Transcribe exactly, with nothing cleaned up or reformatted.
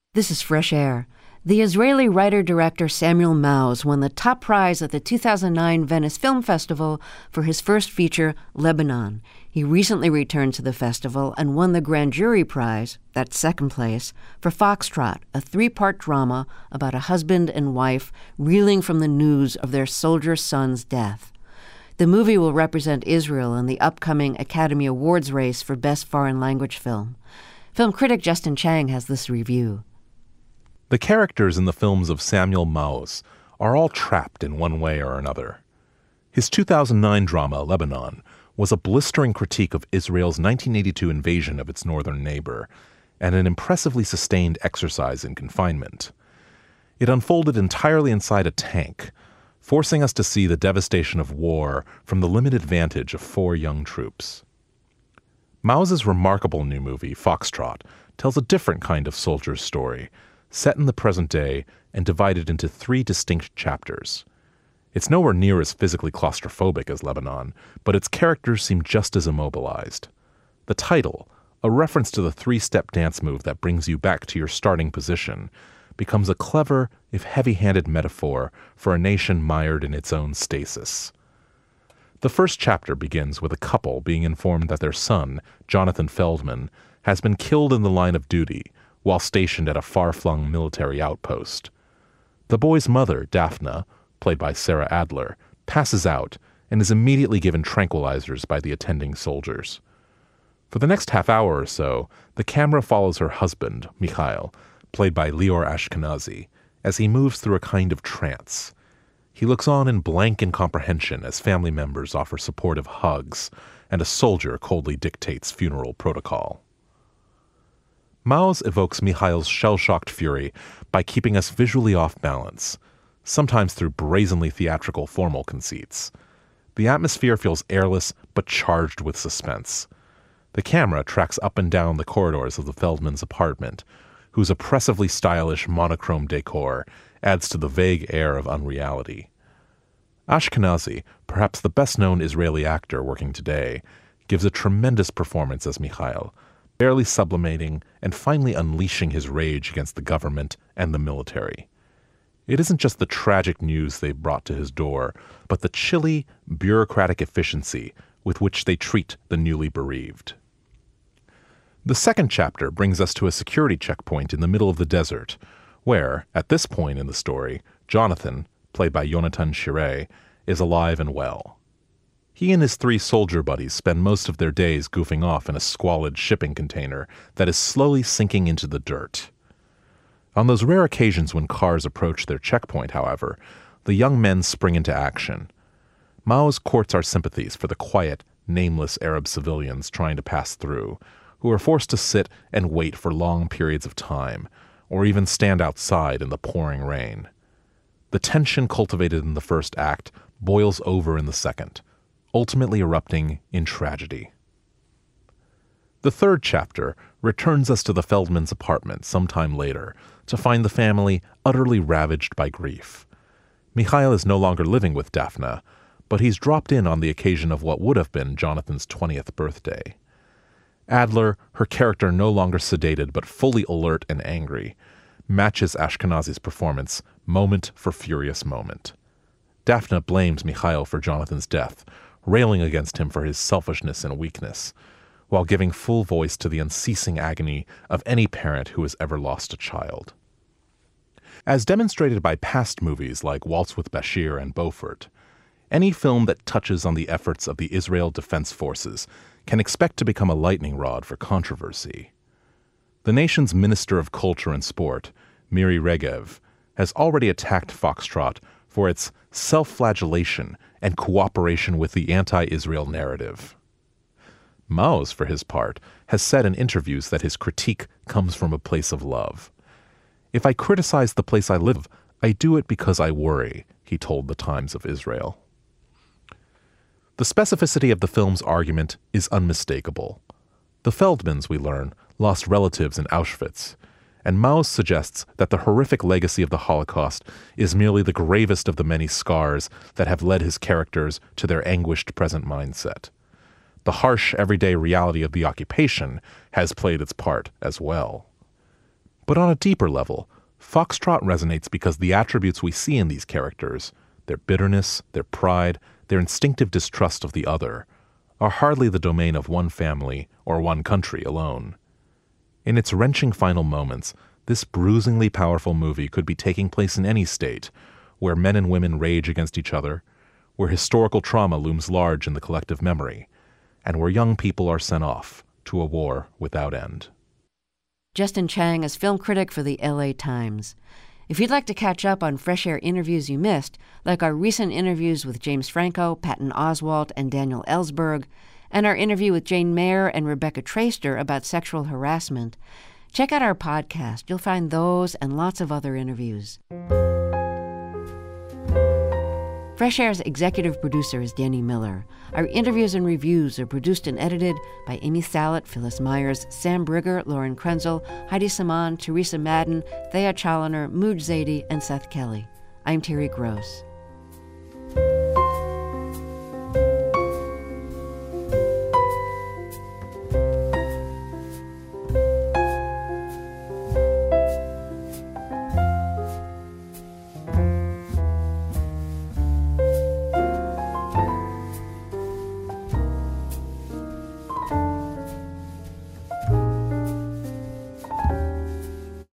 This is Fresh Air. The Israeli writer-director Samuel Maoz won the top prize at the two thousand nine Venice Film Festival for his first feature, Lebanon. He recently returned to the festival and won the Grand Jury Prize, that's second place, for Foxtrot, a three-part drama about a husband and wife reeling from the news of their soldier son's death. The movie will represent Israel in the upcoming Academy Awards race for Best Foreign Language Film. Film critic Justin Chang has this review. The characters in the films of Samuel Maoz are all trapped in one way or another. His two thousand nine drama, Lebanon, was a blistering critique of Israel's nineteen eighty-two invasion of its northern neighbor, and an impressively sustained exercise in confinement. It unfolded entirely inside a tank, forcing us to see the devastation of war from the limited vantage of four young troops. Maoz's remarkable new movie, Foxtrot, tells a different kind of soldier's story, set in the present day and divided into three distinct chapters. It's nowhere near as physically claustrophobic as Lebanon, but its characters seem just as immobilized. The title, a reference to the three-step dance move that brings you back to your starting position, becomes a clever, if heavy-handed metaphor for a nation mired in its own stasis. The first chapter begins with a couple being informed that their son, Jonathan Feldman, has been killed in the line of duty while stationed at a far-flung military outpost. The boy's mother, Daphna, played by Sarah Adler, passes out and is immediately given tranquilizers by the attending soldiers. For the next half hour or so, the camera follows her husband, Mikhail, played by Lior Ashkenazi, as he moves through a kind of trance. He looks on in blank incomprehension as family members offer supportive hugs, and a soldier coldly dictates funeral protocol. Maoz evokes Mikhail's shell-shocked fury by keeping us visually off balance, sometimes through brazenly theatrical formal conceits. The atmosphere feels airless but charged with suspense. The camera tracks up and down the corridors of the Feldman's apartment, whose oppressively stylish monochrome decor adds to the vague air of unreality. Ashkenazi, perhaps the best-known Israeli actor working today, gives a tremendous performance as Mikhail, barely sublimating and finally unleashing his rage against the government and the military. It isn't just the tragic news they've brought to his door, but the chilly, bureaucratic efficiency with which they treat the newly bereaved. The second chapter brings us to a security checkpoint in the middle of the desert, where, at this point in the story, Jonathan, played by Yonatan Shireh, is alive and well. He and his three soldier buddies spend most of their days goofing off in a squalid shipping container that is slowly sinking into the dirt. On those rare occasions when cars approach their checkpoint, however, the young men spring into action. Maoz courts our sympathies for the quiet, nameless Arab civilians trying to pass through, who are forced to sit and wait for long periods of time, or even stand outside in the pouring rain. The tension cultivated in the first act boils over in the second, ultimately erupting in tragedy. The third chapter returns us to the Feldman's apartment sometime later to find the family utterly ravaged by grief. Mikhail is no longer living with Daphna, but he's dropped in on the occasion of what would have been Jonathan's twentieth birthday. Adler, her character no longer sedated but fully alert and angry, matches Ashkenazi's performance moment for furious moment. Daphna blames Mikhail for Jonathan's death, railing against him for his selfishness and weakness, while giving full voice to the unceasing agony of any parent who has ever lost a child. As demonstrated by past movies like Waltz with Bashir and Beaufort, any film that touches on the efforts of the Israel Defense Forces can expect to become a lightning rod for controversy. The nation's Minister of Culture and Sport, Miri Regev, has already attacked Foxtrot for its self-flagellation and cooperation with the anti-Israel narrative. Maoz, for his part, has said in interviews that his critique comes from a place of love. "If I criticize the place I live, I do it because I worry," he told the Times of Israel. The specificity of the film's argument is unmistakable. The Feldmans, we learn, lost relatives in Auschwitz, and Maoz suggests that the horrific legacy of the Holocaust is merely the gravest of the many scars that have led his characters to their anguished present mindset. The harsh, everyday reality of the occupation has played its part as well. But on a deeper level, Foxtrot resonates because the attributes we see in these characters, their bitterness, their pride, their instinctive distrust of the other, are hardly the domain of one family or one country alone. In its wrenching final moments, this bruisingly powerful movie could be taking place in any state, where men and women rage against each other, where historical trauma looms large in the collective memory, and where young people are sent off to a war without end. Justin Chang is film critic for the L A Times. If you'd like to catch up on Fresh Air interviews you missed, like our recent interviews with James Franco, Patton Oswalt, and Daniel Ellsberg, and our interview with Jane Mayer and Rebecca Traister about sexual harassment, check out our podcast. You'll find those and lots of other interviews. Fresh Air's executive producer is Danny Miller. Our interviews and reviews are produced and edited by Amy Salet, Phyllis Myers, Sam Brigger, Lauren Krenzel, Heidi Saman, Teresa Madden, Thea Challoner, Mooj Zadie, and Seth Kelly. I'm Terry Gross.